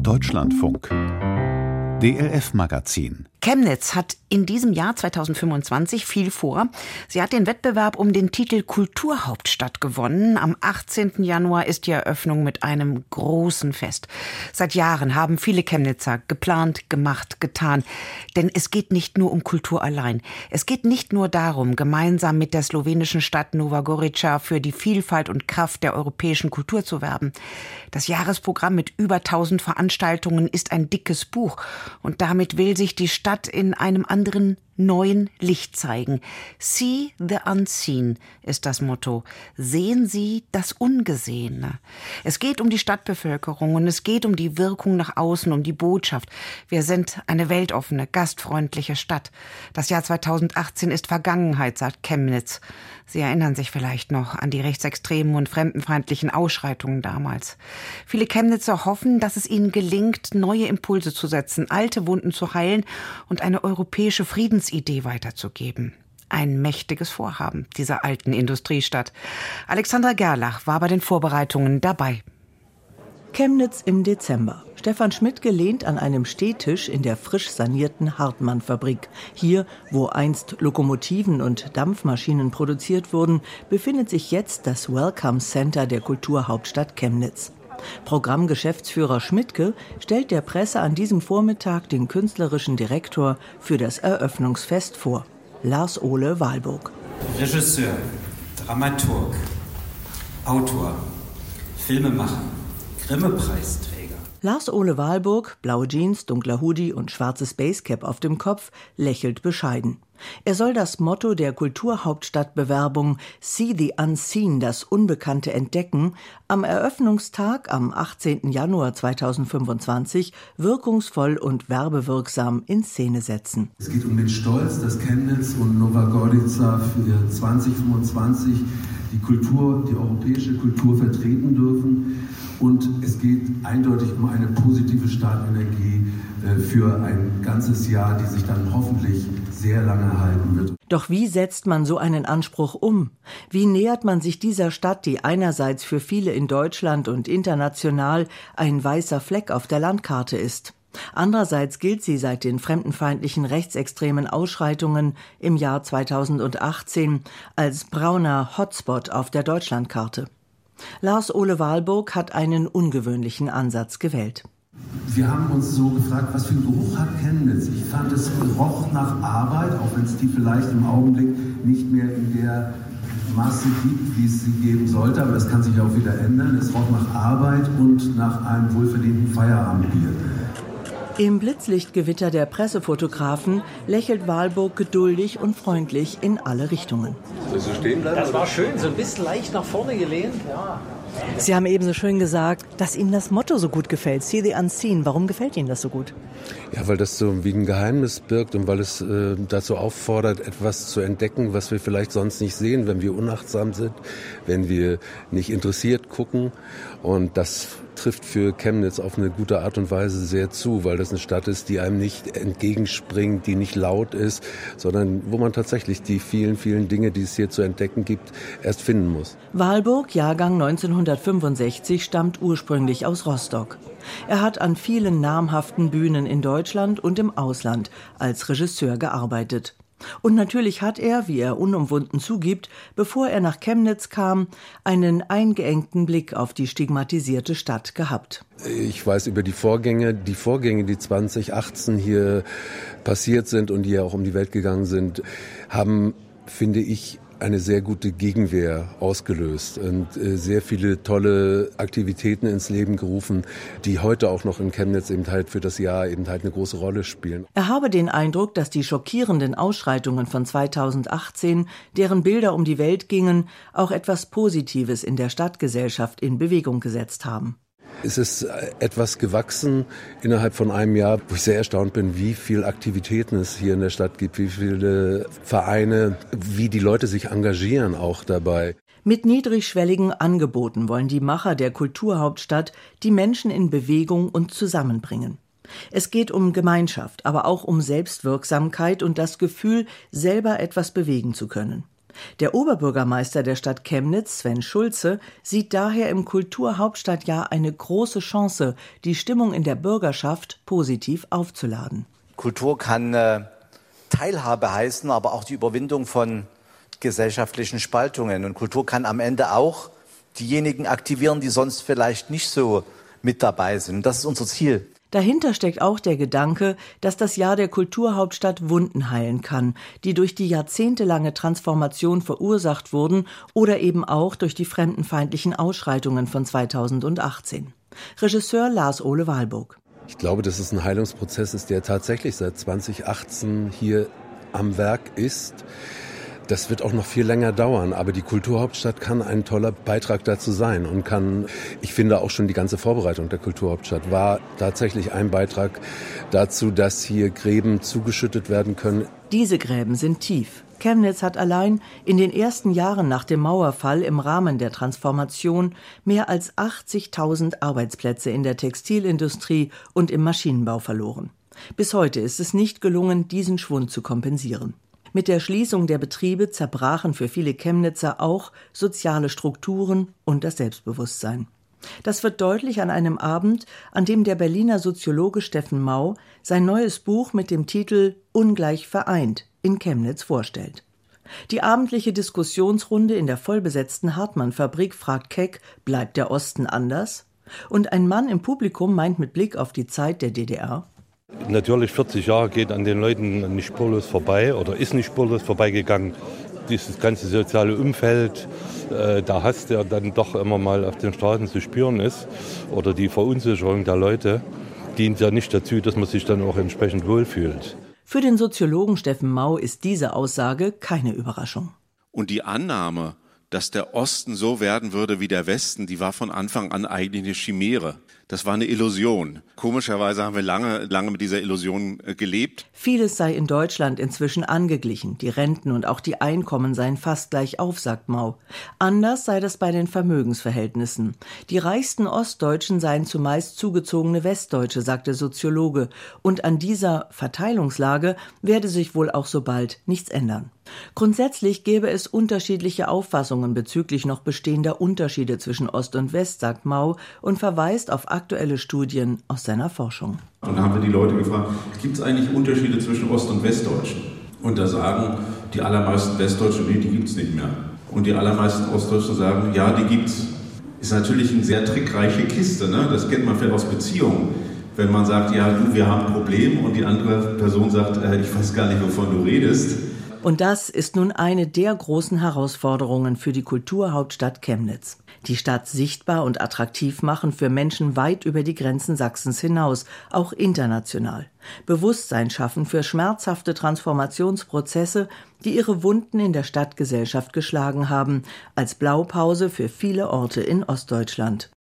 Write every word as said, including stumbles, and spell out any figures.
Deutschlandfunk D L F-Magazin. Chemnitz hat in diesem Jahr zweitausendfünfundzwanzig viel vor. Sie hat den Wettbewerb um den Titel Kulturhauptstadt gewonnen. Am achtzehnten Januar ist die Eröffnung mit einem großen Fest. Seit Jahren haben viele Chemnitzer geplant, gemacht, getan. Denn es geht nicht nur um Kultur allein. Es geht nicht nur darum, gemeinsam mit der slowenischen Stadt Nova Gorica für die Vielfalt und Kraft der europäischen Kultur zu werben. Das Jahresprogramm mit über tausend Veranstaltungen ist ein dickes Buch. Und damit will sich die Stadt in einem anderen, neuen Licht zeigen. See the Unseen ist das Motto. Sehen Sie das Ungesehene. Es geht um die Stadtbevölkerung und es geht um die Wirkung nach außen, um die Botschaft. Wir sind eine weltoffene, gastfreundliche Stadt. Das Jahr zweitausendachtzehn ist Vergangenheit, sagt Chemnitz. Sie erinnern sich vielleicht noch an die rechtsextremen und fremdenfeindlichen Ausschreitungen damals. Viele Chemnitzer hoffen, dass es ihnen gelingt, neue Impulse zu setzen, alte Wunden zu heilen und eine europäische Friedensidee weiterzugeben. Ein mächtiges Vorhaben dieser alten Industriestadt. Alexandra Gerlach war bei den Vorbereitungen dabei. Chemnitz im Dezember. Stefan Schmidtke lehnt an einem Stehtisch in der frisch sanierten Hartmann-Fabrik. Hier, wo einst Lokomotiven und Dampfmaschinen produziert wurden, befindet sich jetzt das Welcome Center der Kulturhauptstadt Chemnitz. Programmgeschäftsführer Schmidtke stellt der Presse an diesem Vormittag den künstlerischen Direktor für das Eröffnungsfest vor, Lars Ole Wahlburg. Regisseur, Dramaturg, Autor, Filmemacher, Grimme-Preisträger. Lars Ole Wahlburg, blaue Jeans, dunkler Hoodie und schwarzes Basecap auf dem Kopf, lächelt bescheiden. Er soll das Motto der Kulturhauptstadtbewerbung See the Unseen, das Unbekannte entdecken, am Eröffnungstag am achtzehnten Januar zweitausendfünfundzwanzig wirkungsvoll und werbewirksam in Szene setzen. Es geht um den Stolz, dass Chemnitz und Nova Gorica für zweitausendfünfundzwanzig die Kultur, die europäische Kultur vertreten dürfen. Und es geht eindeutig um eine positive Startenergie für ein ganzes Jahr, die sich dann hoffentlich sehr lange halten wird. Doch wie setzt man so einen Anspruch um? Wie nähert man sich dieser Stadt, die einerseits für viele in Deutschland und international ein weißer Fleck auf der Landkarte ist? Andererseits gilt sie seit den fremdenfeindlichen rechtsextremen Ausschreitungen im Jahr zweitausendachtzehn als brauner Hotspot auf der Deutschlandkarte. Lars Ole Wahlburg hat einen ungewöhnlichen Ansatz gewählt. Wir haben uns so gefragt, was für einen Geruch hat Chemnitz? Ich fand, es roch nach Arbeit, auch wenn es die vielleicht im Augenblick nicht mehr in der Masse gibt, wie es sie geben sollte. Aber das kann sich auch wieder ändern. Es roch nach Arbeit und nach einem wohlverdienten Feierabendbier. Im Blitzlichtgewitter der Pressefotografen lächelt Wahlburg geduldig und freundlich in alle Richtungen. Sollst du stehen bleiben? Das war schön, so ein bisschen leicht nach vorne gelehnt. Ja. Sie haben eben so schön gesagt, dass Ihnen das Motto so gut gefällt, See the Unseen. Warum gefällt Ihnen das so gut? Ja, weil das so wie ein Geheimnis birgt und weil es äh, dazu auffordert, etwas zu entdecken, was wir vielleicht sonst nicht sehen, wenn wir unachtsam sind, wenn wir nicht interessiert gucken. Und das trifft für Chemnitz auf eine gute Art und Weise sehr zu, weil das eine Stadt ist, die einem nicht entgegenspringt, die nicht laut ist, sondern wo man tatsächlich die vielen, vielen Dinge, die es hier zu entdecken gibt, erst finden muss. Wahlburg, Jahrgang neunzehnhundertfünfundsechzig, stammt ursprünglich aus Rostock. Er hat an vielen namhaften Bühnen in Deutschland und im Ausland als Regisseur gearbeitet. Und natürlich hat er, wie er unumwunden zugibt, bevor er nach Chemnitz kam, einen eingeengten Blick auf die stigmatisierte Stadt gehabt. Ich weiß über die Vorgänge, die Vorgänge, die zweitausendachtzehn hier passiert sind und die ja auch um die Welt gegangen sind, haben, finde ich, eine sehr gute Gegenwehr ausgelöst und äh, sehr viele tolle Aktivitäten ins Leben gerufen, die heute auch noch in Chemnitz eben halt für das Jahr eben halt eine große Rolle spielen. Er habe den Eindruck, dass die schockierenden Ausschreitungen von zweitausendachtzehn, deren Bilder um die Welt gingen, auch etwas Positives in der Stadtgesellschaft in Bewegung gesetzt haben. Es ist etwas gewachsen innerhalb von einem Jahr, wo ich sehr erstaunt bin, wie viele Aktivitäten es hier in der Stadt gibt, wie viele Vereine, wie die Leute sich engagieren auch dabei. Mit niedrigschwelligen Angeboten wollen die Macher der Kulturhauptstadt die Menschen in Bewegung und zusammenbringen. Es geht um Gemeinschaft, aber auch um Selbstwirksamkeit und das Gefühl, selber etwas bewegen zu können. Der Oberbürgermeister der Stadt Chemnitz, Sven Schulze, sieht daher im Kulturhauptstadtjahr eine große Chance, die Stimmung in der Bürgerschaft positiv aufzuladen. Kultur kann äh, Teilhabe heißen, aber auch die Überwindung von gesellschaftlichen Spaltungen. Und Kultur kann am Ende auch diejenigen aktivieren, die sonst vielleicht nicht so mit dabei sind. Und das ist unser Ziel. Dahinter steckt auch der Gedanke, dass das Jahr der Kulturhauptstadt Wunden heilen kann, die durch die jahrzehntelange Transformation verursacht wurden oder eben auch durch die fremdenfeindlichen Ausschreitungen von zweitausendachtzehn. Regisseur Lars-Ole Wahlburg. Ich glaube, dass es ein Heilungsprozess ist, der tatsächlich seit zweitausendachtzehn hier am Werk ist. Das wird auch noch viel länger dauern, aber die Kulturhauptstadt kann ein toller Beitrag dazu sein und kann, ich finde auch schon die ganze Vorbereitung der Kulturhauptstadt war tatsächlich ein Beitrag dazu, dass hier Gräben zugeschüttet werden können. Diese Gräben sind tief. Chemnitz hat allein in den ersten Jahren nach dem Mauerfall im Rahmen der Transformation mehr als achtzigtausend Arbeitsplätze in der Textilindustrie und im Maschinenbau verloren. Bis heute ist es nicht gelungen, diesen Schwund zu kompensieren. Mit der Schließung der Betriebe zerbrachen für viele Chemnitzer auch soziale Strukturen und das Selbstbewusstsein. Das wird deutlich an einem Abend, an dem der Berliner Soziologe Steffen Mau sein neues Buch mit dem Titel »Ungleich vereint« in Chemnitz vorstellt. Die abendliche Diskussionsrunde in der vollbesetzten Hartmann-Fabrik fragt keck, bleibt der Osten anders? Und ein Mann im Publikum meint mit Blick auf die Zeit der D D R: Natürlich, vierzig Jahre geht an den Leuten nicht spurlos vorbei oder ist nicht spurlos vorbeigegangen. Dieses ganze soziale Umfeld, äh, der Hass, der dann doch immer mal auf den Straßen zu spüren ist, oder die Verunsicherung der Leute, dient ja nicht dazu, dass man sich dann auch entsprechend wohlfühlt. Für den Soziologen Steffen Mau ist diese Aussage keine Überraschung. Und die Annahme, dass der Osten so werden würde wie der Westen, die war von Anfang an eigentlich eine Chimäre. Das war eine Illusion. Komischerweise haben wir lange, lange mit dieser Illusion gelebt. Vieles sei in Deutschland inzwischen angeglichen. Die Renten und auch die Einkommen seien fast gleich auf, sagt Mau. Anders sei das bei den Vermögensverhältnissen. Die reichsten Ostdeutschen seien zumeist zugezogene Westdeutsche, sagt der Soziologe. Und an dieser Verteilungslage werde sich wohl auch so bald nichts ändern. Grundsätzlich gäbe es unterschiedliche Auffassungen bezüglich noch bestehender Unterschiede zwischen Ost und West, sagt Mau und verweist auf aktuelle Studien aus seiner Forschung. Und da haben wir die Leute gefragt, gibt es eigentlich Unterschiede zwischen Ost- und Westdeutschen? Und da sagen die allermeisten Westdeutschen, nee, die gibt es nicht mehr. Und die allermeisten Ostdeutschen sagen, ja, die gibt's. Ist natürlich eine sehr trickreiche Kiste, ne? Das kennt man vielleicht aus Beziehungen. Wenn man sagt, ja, du, wir haben ein Problem und die andere Person sagt, äh, ich weiß gar nicht, wovon du redest. Und das ist nun eine der großen Herausforderungen für die Kulturhauptstadt Chemnitz. Die Stadt sichtbar und attraktiv machen für Menschen weit über die Grenzen Sachsens hinaus, auch international. Bewusstsein schaffen für schmerzhafte Transformationsprozesse, die ihre Wunden in der Stadtgesellschaft geschlagen haben, als Blaupause für viele Orte in Ostdeutschland.